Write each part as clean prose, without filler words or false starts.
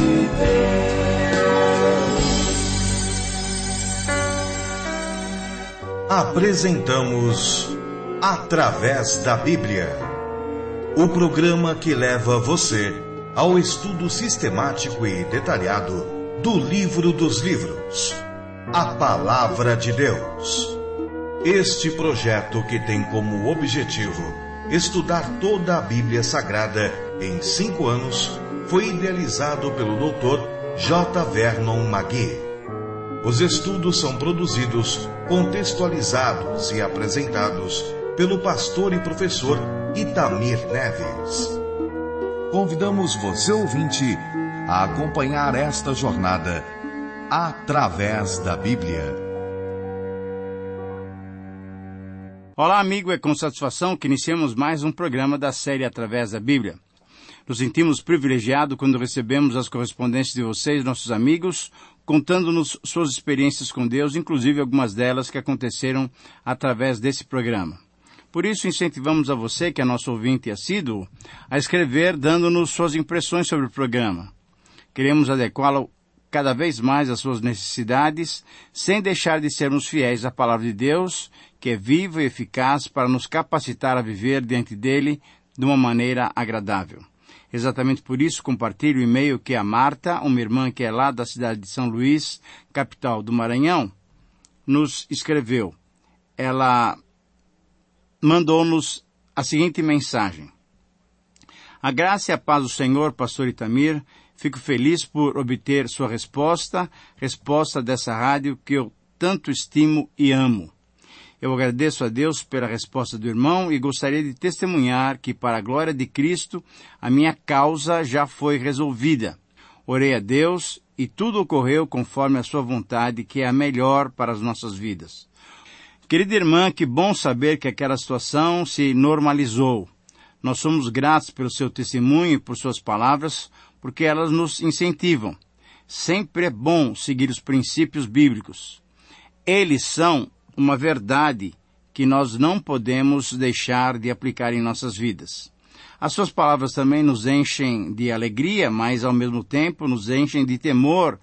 Apresentamos Através da Bíblia, o programa que leva você ao estudo sistemático e detalhado do livro dos livros, a Palavra de Deus. Este projeto, que tem como objetivo estudar toda a Bíblia Sagrada em 5 anos, foi idealizado pelo Dr. J. Vernon McGee. Os estudos são produzidos, contextualizados e apresentados pelo pastor e professor Itamir Neves. Convidamos você, ouvinte, a acompanhar esta jornada através da Bíblia. Olá, amigo, é com satisfação que iniciamos mais um programa da série Através da Bíblia. Nos sentimos privilegiados quando recebemos as correspondências de vocês, nossos amigos, contando-nos suas experiências com Deus, inclusive algumas delas que aconteceram através desse programa. Por isso, incentivamos a você, que é nosso ouvinte assíduo, a escrever, dando-nos suas impressões sobre o programa. Queremos adequá-lo cada vez mais às suas necessidades, sem deixar de sermos fiéis à Palavra de Deus, que é viva e eficaz para nos capacitar a viver diante dele de uma maneira agradável. Exatamente por isso, compartilho o e-mail que a Marta, uma irmã que é lá da cidade de São Luís, capital do Maranhão, nos escreveu. Ela mandou-nos a seguinte mensagem: A graça e a paz do Senhor, pastor Itamir. Fico feliz por obter sua resposta dessa rádio que eu tanto estimo e amo. Eu agradeço a Deus pela resposta do irmão e gostaria de testemunhar que, para a glória de Cristo, a minha causa já foi resolvida. Orei a Deus e tudo ocorreu conforme a sua vontade, que é a melhor para as nossas vidas. Querida irmã, que bom saber que aquela situação se normalizou. Nós somos gratos pelo seu testemunho e por suas palavras, porque elas nos incentivam. Sempre é bom seguir os princípios bíblicos. Eles são uma verdade que nós não podemos deixar de aplicar em nossas vidas. As suas palavras também nos enchem de alegria, mas ao mesmo tempo nos enchem de temor.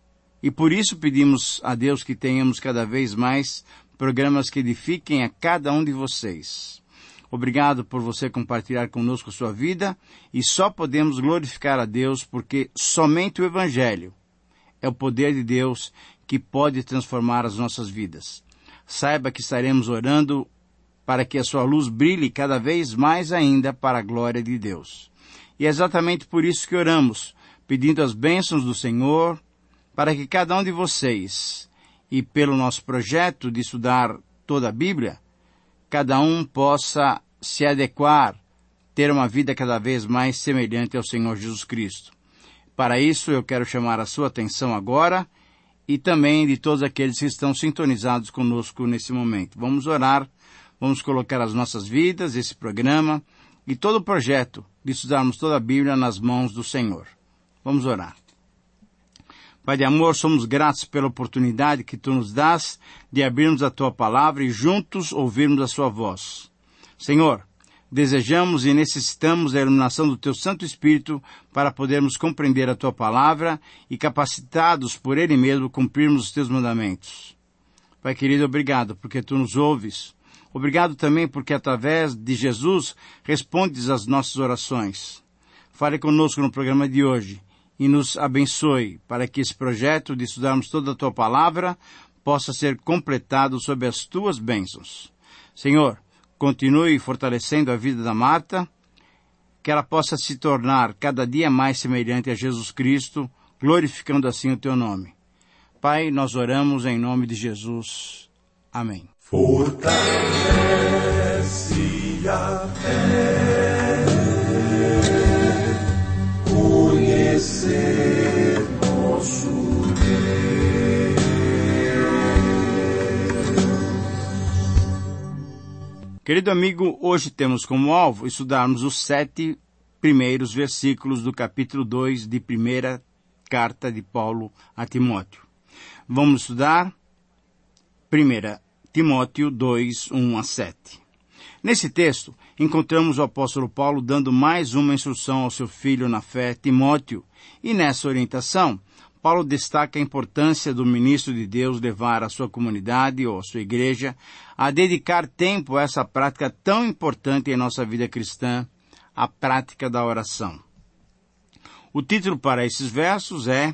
E por isso pedimos a Deus que tenhamos cada vez mais programas que edifiquem a cada um de vocês. Obrigado por você compartilhar conosco sua vida, e só podemos glorificar a Deus porque somente o Evangelho é o poder de Deus que pode transformar as nossas vidas. Saiba que estaremos orando para que a sua luz brilhe cada vez mais ainda para a glória de Deus. E é exatamente por isso que oramos, pedindo as bênçãos do Senhor, para que cada um de vocês, e pelo nosso projeto de estudar toda a Bíblia, cada um possa se adequar, ter uma vida cada vez mais semelhante ao Senhor Jesus Cristo. Para isso, eu quero chamar a sua atenção agora, e também de todos aqueles que estão sintonizados conosco nesse momento. Vamos orar, vamos colocar as nossas vidas, esse programa e todo o projeto de estudarmos toda a Bíblia nas mãos do Senhor. Vamos orar. Pai de amor, somos gratos pela oportunidade que Tu nos dás de abrirmos a Tua palavra e juntos ouvirmos a Sua voz. Senhor, desejamos e necessitamos da iluminação do Teu Santo Espírito para podermos compreender a Tua palavra e, capacitados por Ele mesmo, cumprirmos os Teus mandamentos. Pai querido, obrigado porque Tu nos ouves. Obrigado também porque, através de Jesus, respondes às nossas orações. Fale conosco no programa de hoje e nos abençoe para que esse projeto de estudarmos toda a Tua palavra possa ser completado sob as Tuas bênçãos. Senhor, continue fortalecendo a vida da Marta, que ela possa se tornar cada dia mais semelhante a Jesus Cristo, glorificando assim o Teu nome. Pai, nós oramos em nome de Jesus. Amém. Fortalece a fé, conhecer nosso Deus. Querido amigo, hoje temos como alvo estudarmos os 7 primeiros versículos do capítulo 2 de 1ª carta de Paulo a Timóteo. Vamos estudar 1 Timóteo 2, 1 a 7. Nesse texto, encontramos o apóstolo Paulo dando mais uma instrução ao seu filho na fé, Timóteo, e nessa orientação, Paulo destaca a importância do ministro de Deus levar a sua comunidade ou a sua igreja a dedicar tempo a essa prática tão importante em nossa vida cristã, a prática da oração. O título para esses versos é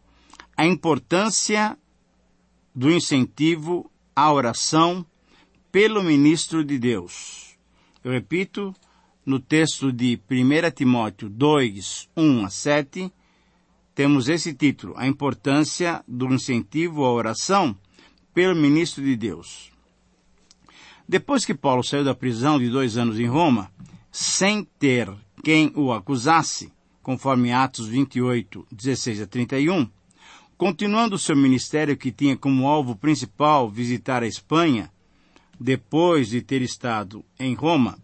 A Importância do Incentivo à Oração pelo Ministro de Deus. Eu repito, no texto de 1 Timóteo 2, 1 a 7, temos esse título, A Importância do Incentivo à Oração pelo Ministro de Deus. Depois que Paulo saiu da prisão de 2 anos em Roma, sem ter quem o acusasse, conforme Atos 28, 16 a 31, continuando seu ministério que tinha como alvo principal visitar a Espanha, depois de ter estado em Roma,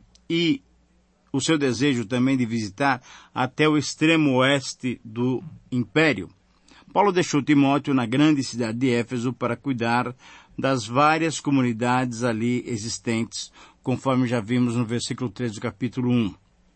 e o seu desejo também de visitar até o extremo oeste do Império, Paulo deixou Timóteo na grande cidade de Éfeso para cuidar das várias comunidades ali existentes, conforme já vimos no versículo 3 do capítulo 1.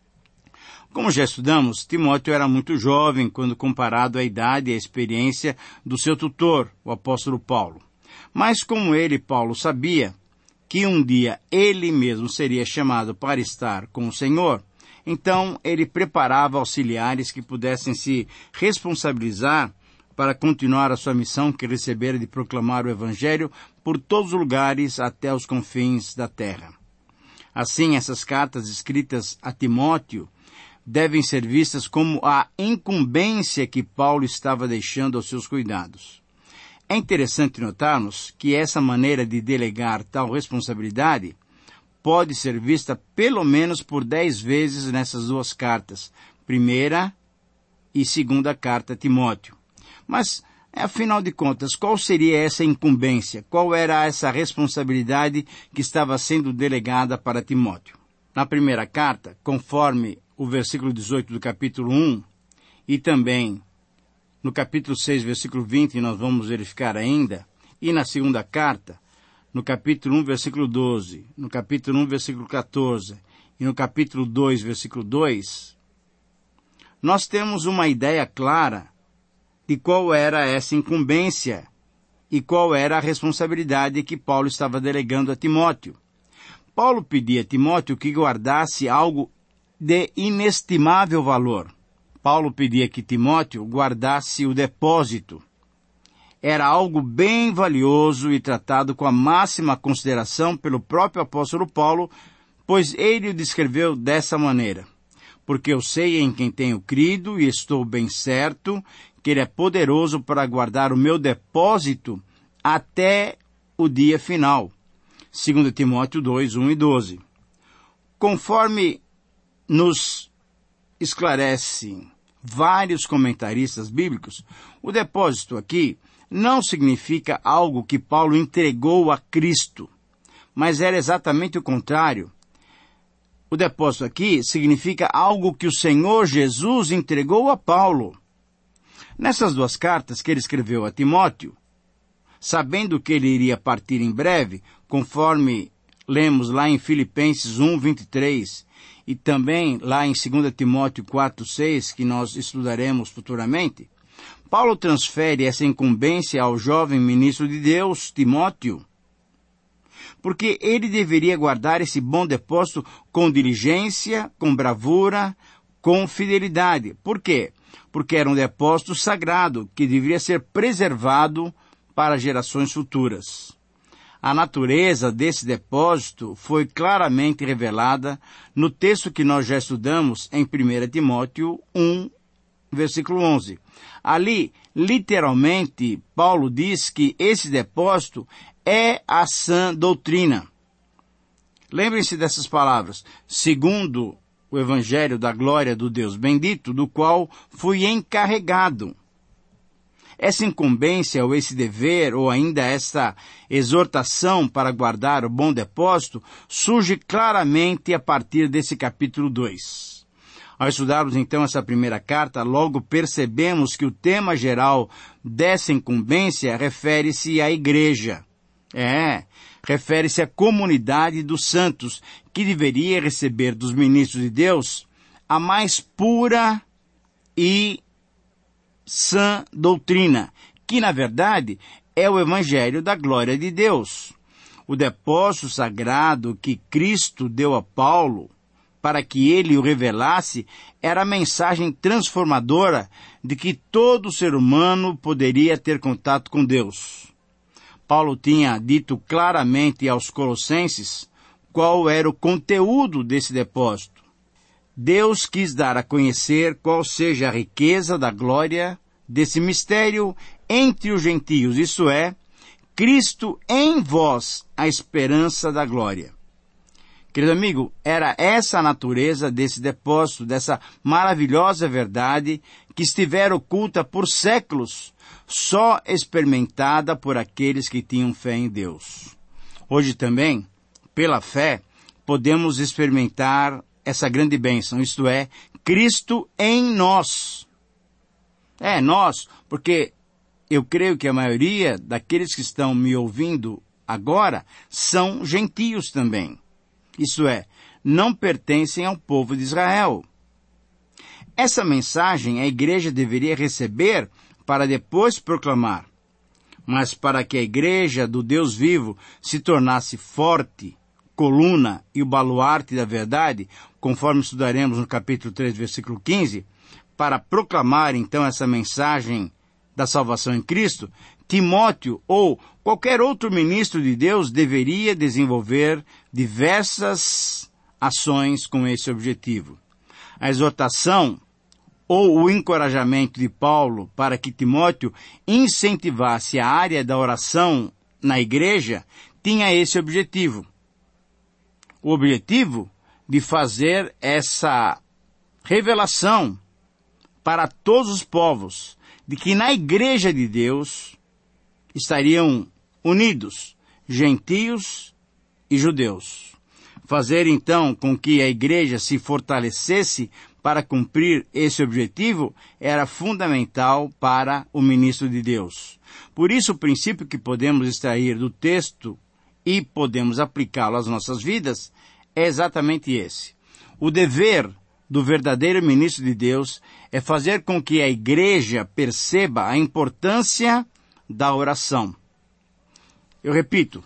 Como já estudamos, Timóteo era muito jovem quando comparado à idade e à experiência do seu tutor, o apóstolo Paulo. Mas como ele, Paulo, sabia que um dia ele mesmo seria chamado para estar com o Senhor, então ele preparava auxiliares que pudessem se responsabilizar para continuar a sua missão que recebera de proclamar o Evangelho por todos os lugares até os confins da terra. Assim, essas cartas escritas a Timóteo devem ser vistas como a incumbência que Paulo estava deixando aos seus cuidados. É interessante notarmos que essa maneira de delegar tal responsabilidade pode ser vista pelo menos por 10 vezes nessas duas cartas, 1ª e 2ª carta a Timóteo. Mas, afinal de contas, qual seria essa incumbência? Qual era essa responsabilidade que estava sendo delegada para Timóteo? Na primeira carta, conforme o versículo 18 do capítulo 1, e também no capítulo 6, versículo 20, nós vamos verificar ainda, e na segunda carta, no capítulo 1, versículo 12, no capítulo 1, versículo 14, e no capítulo 2, versículo 2, nós temos uma ideia clara de qual era essa incumbência e qual era a responsabilidade que Paulo estava delegando a Timóteo. Paulo pedia a Timóteo que guardasse algo de inestimável valor. Paulo pedia que Timóteo guardasse o depósito. Era algo bem valioso e tratado com a máxima consideração pelo próprio apóstolo Paulo, pois ele o descreveu dessa maneira. Porque eu sei em quem tenho crido e estou bem certo que ele é poderoso para guardar o meu depósito até o dia final. 2 Timóteo 2, 1 e 12. Conforme nos esclarecem vários comentaristas bíblicos, o depósito aqui não significa algo que Paulo entregou a Cristo, mas era exatamente o contrário. O depósito aqui significa algo que o Senhor Jesus entregou a Paulo. Nessas duas cartas que ele escreveu a Timóteo, sabendo que ele iria partir em breve, conforme lemos lá em Filipenses 1, 23, e também lá em 2 Timóteo 4, 6, que nós estudaremos futuramente, Paulo transfere essa incumbência ao jovem ministro de Deus, Timóteo, porque ele deveria guardar esse bom depósito com diligência, com bravura, com fidelidade. Por quê? Porque era um depósito sagrado que deveria ser preservado para gerações futuras. A natureza desse depósito foi claramente revelada no texto que nós já estudamos em 1 Timóteo 1, versículo 11. Ali, literalmente, Paulo diz que esse depósito é a sã doutrina. Lembrem-se dessas palavras, segundo o Evangelho da glória do Deus bendito, do qual fui encarregado. Essa incumbência, ou esse dever, ou ainda essa exortação para guardar o bom depósito, surge claramente a partir desse capítulo 2. Ao estudarmos então essa primeira carta, logo percebemos que o tema geral dessa incumbência refere-se à igreja. refere-se à comunidade dos santos, que deveria receber dos ministros de Deus a mais pura e sã doutrina, que na verdade é o Evangelho da glória de Deus. O depósito sagrado que Cristo deu a Paulo para que ele o revelasse era a mensagem transformadora de que todo ser humano poderia ter contato com Deus. Paulo tinha dito claramente aos Colossenses qual era o conteúdo desse depósito. Deus quis dar a conhecer qual seja a riqueza da glória desse mistério entre os gentios, isto é, Cristo em vós, a esperança da glória. Querido amigo, era essa a natureza desse depósito, dessa maravilhosa verdade que estivera oculta por séculos, só experimentada por aqueles que tinham fé em Deus. Hoje também, pela fé, podemos experimentar essa grande bênção, isto é, Cristo em nós. Nós, porque eu creio que a maioria daqueles que estão me ouvindo agora são gentios também. Isto é, não pertencem ao povo de Israel. Essa mensagem a igreja deveria receber para depois proclamar. Mas para que a igreja do Deus vivo se tornasse forte, coluna e o baluarte da verdade, conforme estudaremos no capítulo 3, versículo 15, para proclamar então essa mensagem da salvação em Cristo, Timóteo ou qualquer outro ministro de Deus deveria desenvolver diversas ações com esse objetivo. A exortação ou o encorajamento de Paulo para que Timóteo incentivasse a área da oração na igreja tinha esse objetivo. O objetivo de fazer essa revelação para todos os povos de que na igreja de Deus estariam unidos gentios e judeus. Fazer então com que a igreja se fortalecesse para cumprir esse objetivo era fundamental para o ministro de Deus. Por isso, o princípio que podemos extrair do texto e podemos aplicá-lo às nossas vidas é exatamente esse. O dever do verdadeiro ministro de Deus é fazer com que a igreja perceba a importância da oração. Eu repito,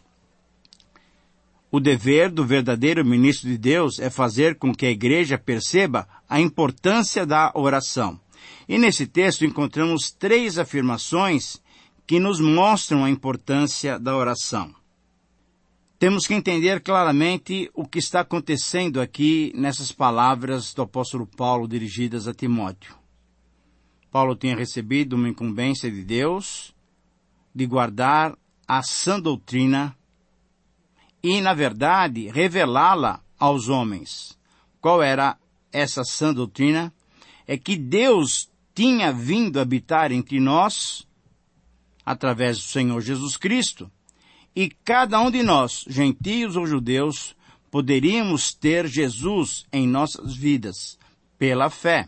o dever do verdadeiro ministro de Deus é fazer com que a igreja perceba a importância da oração. E nesse texto encontramos 3 afirmações que nos mostram a importância da oração. Temos que entender claramente o que está acontecendo aqui nessas palavras do apóstolo Paulo dirigidas a Timóteo. Paulo tinha recebido uma incumbência de Deus de guardar a sã doutrina e, na verdade, revelá-la aos homens. Qual era essa sã doutrina? É que Deus tinha vindo habitar entre nós através do Senhor Jesus Cristo. E cada um de nós, gentios ou judeus, poderíamos ter Jesus em nossas vidas, pela fé.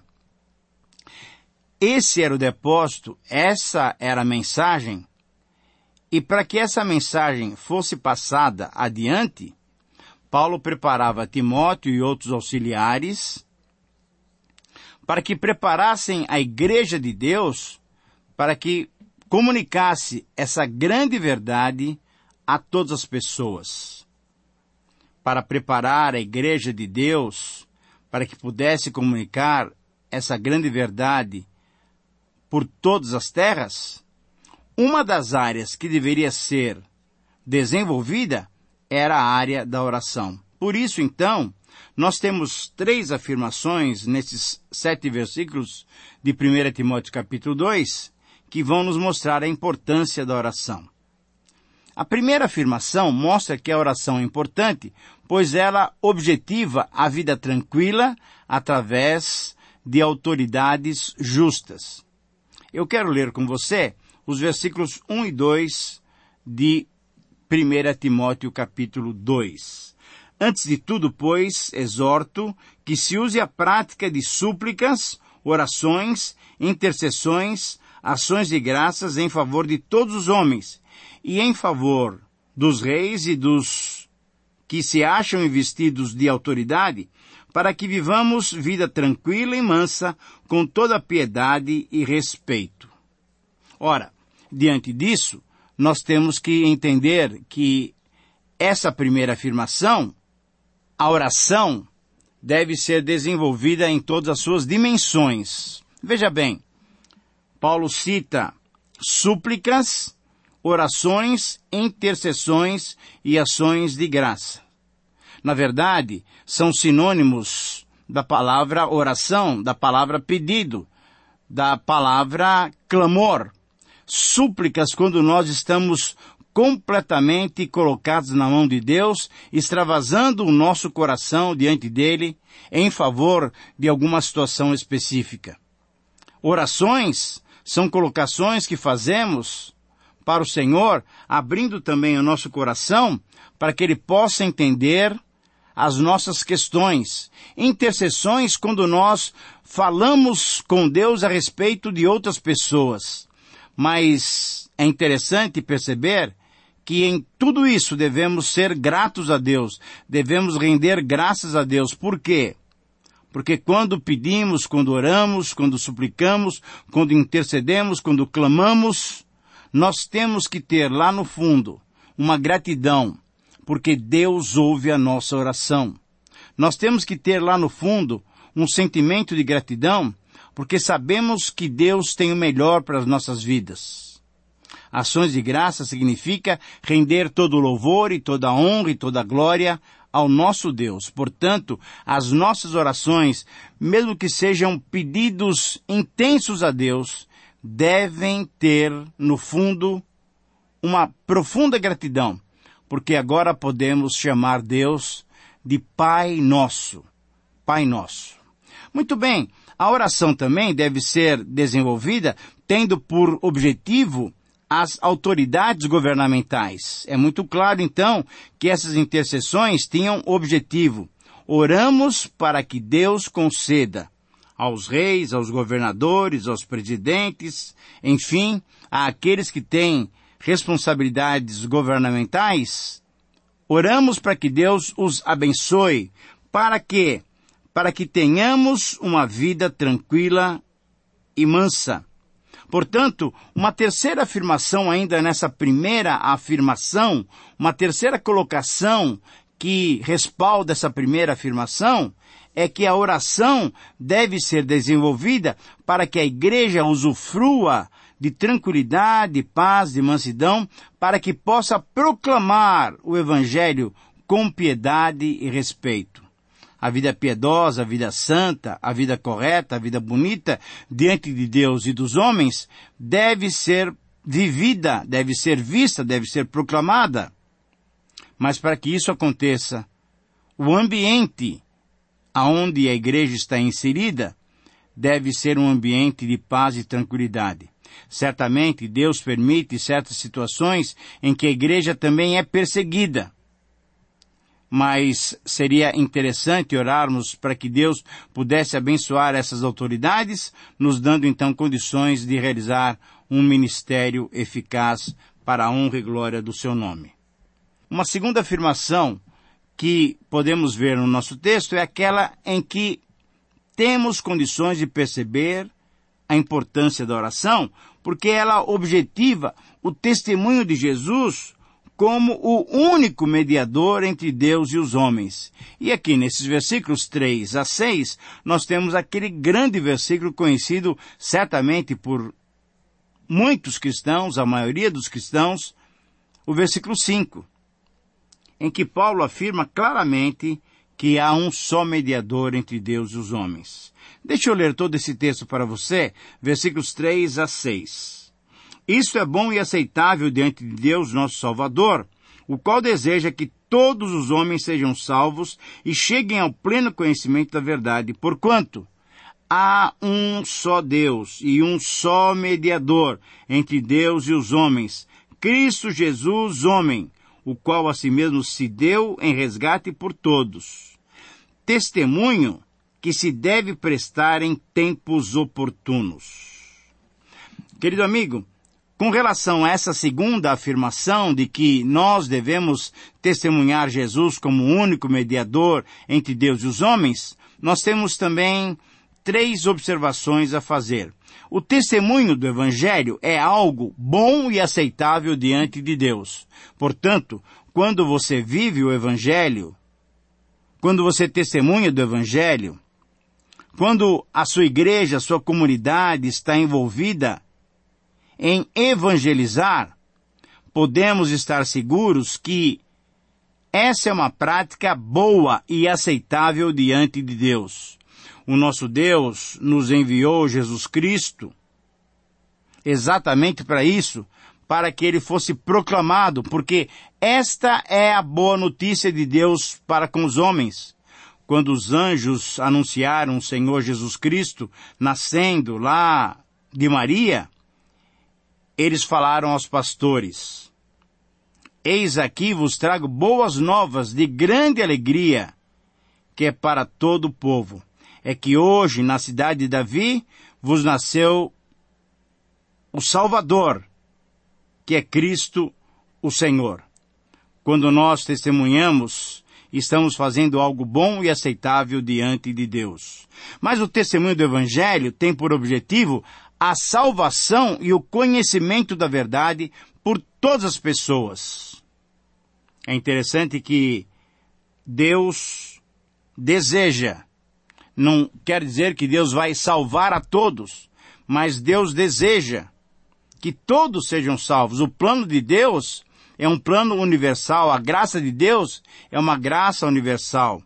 Esse era o depósito, essa era a mensagem, e para que essa mensagem fosse passada adiante, Paulo preparava Timóteo e outros auxiliares para que preparassem a igreja de Deus para que comunicasse essa grande verdade a todas as pessoas. Para preparar a igreja de Deus para que pudesse comunicar essa grande verdade por todas as terras, uma das áreas que deveria ser desenvolvida era a área da oração. Por isso, então, nós temos 3 afirmações nesses 7 versículos de 1 Timóteo capítulo 2, que vão nos mostrar a importância da oração. A primeira afirmação mostra que a oração é importante, pois ela objetiva a vida tranquila através de autoridades justas. Eu quero ler com você os versículos 1 e 2 de 1 Timóteo capítulo 2. Antes de tudo, pois, exorto que se use a prática de súplicas, orações, intercessões, ações de graças em favor de todos os homens, e em favor dos reis e dos que se acham investidos de autoridade, para que vivamos vida tranquila e mansa, com toda piedade e respeito. Ora, diante disso, nós temos que entender que essa primeira afirmação, a oração, deve ser desenvolvida em todas as suas dimensões. Veja bem, Paulo cita súplicas, orações, intercessões e ações de graça. Na verdade, são sinônimos da palavra oração, da palavra pedido, da palavra clamor. Súplicas quando nós estamos completamente colocados na mão de Deus, extravasando o nosso coração diante dele em favor de alguma situação específica. Orações são colocações que fazemos para o Senhor, abrindo também o nosso coração para que Ele possa entender as nossas questões. Intercessões quando nós falamos com Deus a respeito de outras pessoas. Mas é interessante perceber que em tudo isso devemos ser gratos a Deus, devemos render graças a Deus. Por quê? Porque quando pedimos, quando oramos, quando suplicamos, quando intercedemos, quando clamamos, nós temos que ter lá no fundo uma gratidão, porque Deus ouve a nossa oração. Nós temos que ter lá no fundo um sentimento de gratidão, porque sabemos que Deus tem o melhor para as nossas vidas. Ações de graça significa render todo o louvor e toda a honra e toda a glória ao nosso Deus. Portanto, as nossas orações, mesmo que sejam pedidos intensos a Deus, devem ter, no fundo, uma profunda gratidão, porque agora podemos chamar Deus de Pai Nosso. Pai Nosso. Muito bem, a oração também deve ser desenvolvida tendo por objetivo as autoridades governamentais. É muito claro, então, que essas intercessões tinham objetivo. Oramos para que Deus conceda aos reis, aos governadores, aos presidentes, enfim, àqueles que têm responsabilidades governamentais. Oramos para que Deus os abençoe. Para quê? Para que tenhamos uma vida tranquila e mansa. Portanto, uma terceira afirmação ainda nessa primeira afirmação, uma terceira colocação que respalda essa primeira afirmação, é que a oração deve ser desenvolvida para que a igreja usufrua de tranquilidade, de paz, de mansidão, para que possa proclamar o Evangelho com piedade e respeito. A vida piedosa, a vida santa, a vida correta, a vida bonita diante de Deus e dos homens deve ser vivida, deve ser vista, deve ser proclamada. Mas para que isso aconteça, o ambiente aonde a igreja está inserida deve ser um ambiente de paz e tranquilidade. Certamente Deus permite certas situações em que a igreja também é perseguida. Mas seria interessante orarmos para que Deus pudesse abençoar essas autoridades, nos dando então condições de realizar um ministério eficaz para a honra e glória do seu nome. Uma segunda afirmação que podemos ver no nosso texto é aquela em que temos condições de perceber a importância da oração, porque ela objetiva o testemunho de Jesus como o único mediador entre Deus e os homens. E aqui nesses versículos 3 a 6, nós temos aquele grande versículo conhecido certamente por muitos cristãos, a maioria dos cristãos, o versículo 5, em que Paulo afirma claramente que há um só mediador entre Deus e os homens. Deixa eu ler todo esse texto para você, versículos 3 a 6. Isto é bom e aceitável diante de Deus, nosso Salvador, o qual deseja que todos os homens sejam salvos e cheguem ao pleno conhecimento da verdade, porquanto há um só Deus e um só mediador entre Deus e os homens, Cristo Jesus, homem, o qual a si mesmo se deu em resgate por todos. Testemunho que se deve prestar em tempos oportunos. Querido amigo, Com relação a essa segunda afirmação de que nós devemos testemunhar Jesus como o único mediador entre Deus e os homens, nós temos também 3 observações a fazer. O testemunho do Evangelho é algo bom e aceitável diante de Deus. Portanto, quando você vive o Evangelho, quando você testemunha do Evangelho, quando a sua igreja, a sua comunidade está envolvida em evangelizar, podemos estar seguros que essa é uma prática boa e aceitável diante de Deus. O nosso Deus nos enviou Jesus Cristo exatamente para isso, para que ele fosse proclamado, porque esta é a boa notícia de Deus para com os homens. Quando os anjos anunciaram o Senhor Jesus Cristo nascendo lá de Maria, eles falaram aos pastores: eis aqui vos trago boas novas de grande alegria, que é para todo o povo. É que hoje, na cidade de Davi, vos nasceu o Salvador, que é Cristo o Senhor. Quando nós testemunhamos, estamos fazendo algo bom e aceitável diante de Deus. Mas o testemunho do Evangelho tem por objetivo a salvação e o conhecimento da verdade por todas as pessoas. É interessante que Deus deseja, não quer dizer que Deus vai salvar a todos, mas Deus deseja que todos sejam salvos. O plano de Deus é um plano universal, a graça de Deus é uma graça universal.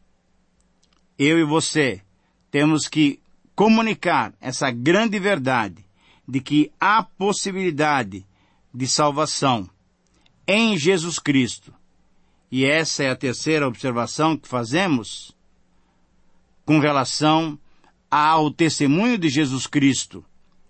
Eu e você temos que comunicar essa grande verdade de que há possibilidade de salvação em Jesus Cristo. E essa é a terceira observação que fazemos com relação ao testemunho de Jesus Cristo.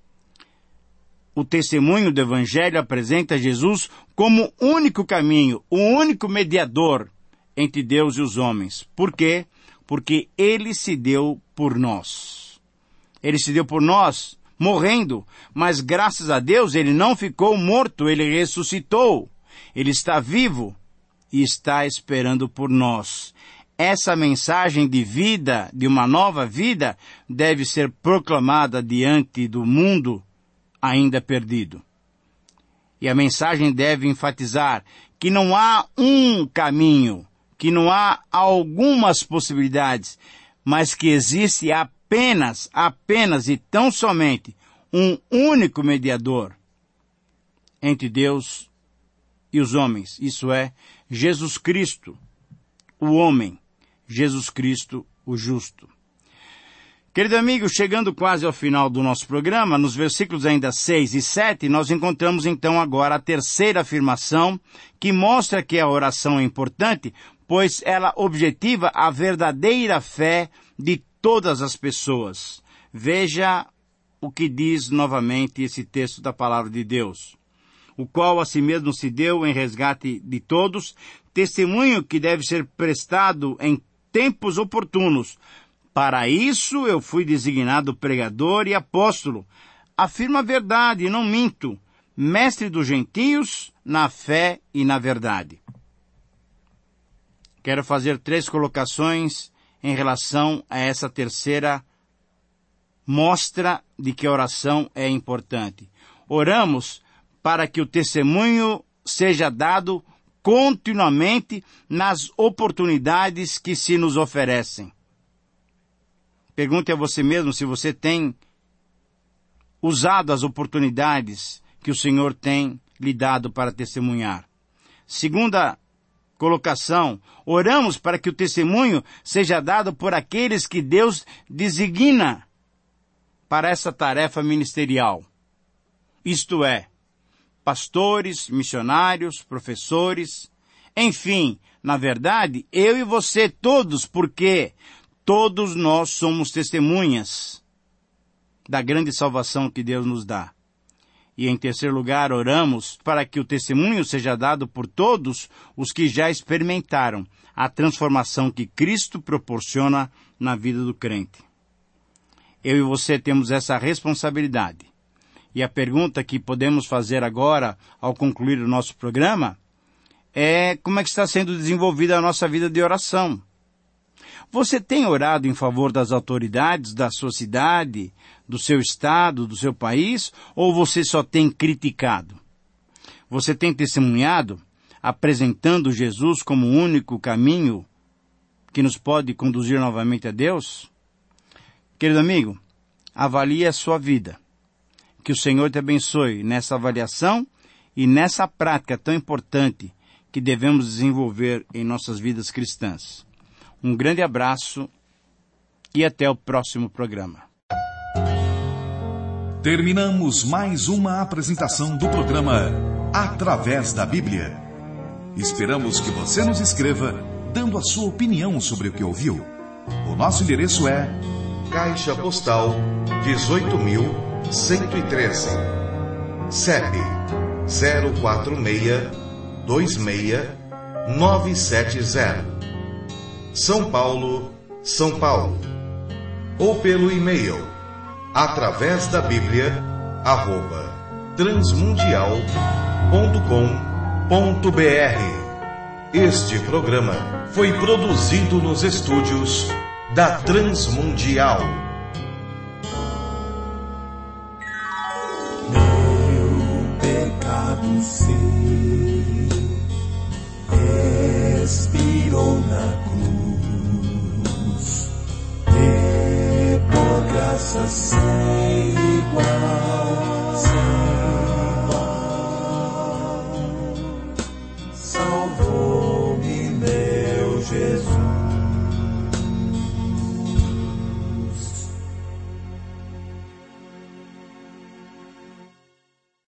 O testemunho do Evangelho apresenta Jesus como único caminho, o único mediador entre Deus e os homens. Por quê? Porque ele se deu por nós. Ele se deu por nós, morrendo, mas graças a Deus ele não ficou morto, ele ressuscitou. Ele está vivo e está esperando por nós. Essa mensagem de vida, de uma nova vida, deve ser proclamada diante do mundo ainda perdido. E a mensagem deve enfatizar que não há um caminho, que não há algumas possibilidades, mas que existe apenas e tão somente um único mediador entre Deus e os homens. Isso é, Jesus Cristo, o homem, Jesus Cristo, o justo. Querido amigo, chegando quase ao final do nosso programa, nos versículos ainda 6 e 7, nós encontramos então agora a terceira afirmação, que mostra que a oração é importante, pois ela objetiva a verdadeira fé de todas as pessoas. Veja o que diz novamente esse texto da palavra de Deus. O qual a si mesmo se deu em resgate de todos, testemunho que deve ser prestado em tempos oportunos. Para isso eu fui designado pregador e apóstolo. Afirmo a verdade, não minto. Mestre dos gentios na fé e na verdade. Quero fazer 3 colocações em relação a essa terceira mostra de que a oração é importante. Oramos para que o testemunho seja dado continuamente nas oportunidades que se nos oferecem. Pergunte a você mesmo se você tem usado as oportunidades que o Senhor tem lhe dado para testemunhar. Segunda colocação, oramos para que o testemunho seja dado por aqueles que Deus designa para essa tarefa ministerial. Isto é, pastores, missionários, professores, enfim, na verdade, eu e você todos, porque todos nós somos testemunhas da grande salvação que Deus nos dá. E em terceiro lugar, oramos para que o testemunho seja dado por todos os que já experimentaram a transformação que Cristo proporciona na vida do crente. Eu e você temos essa responsabilidade. E a pergunta que podemos fazer agora, ao concluir o nosso programa, é como é que está sendo desenvolvida a nossa vida de oração. Você tem orado em favor das autoridades da sua cidade, do seu estado, do seu país, ou você só tem criticado? Você tem testemunhado, apresentando Jesus como o único caminho que nos pode conduzir novamente a Deus? Querido amigo, avalie a sua vida. Que o Senhor te abençoe nessa avaliação e nessa prática tão importante que devemos desenvolver em nossas vidas cristãs. Um grande abraço e até o próximo programa. Terminamos mais uma apresentação do programa Através da Bíblia. Esperamos que você nos escreva dando a sua opinião sobre o que ouviu. O nosso endereço é Caixa Postal 18.113, CEP 04626-970, São Paulo, São Paulo. Ou pelo e-mail através da Bíblia @transmundial.com.br. Este programa foi produzido nos estúdios da Transmundial. Meu pecado sim expirou na cruz, e por graça sem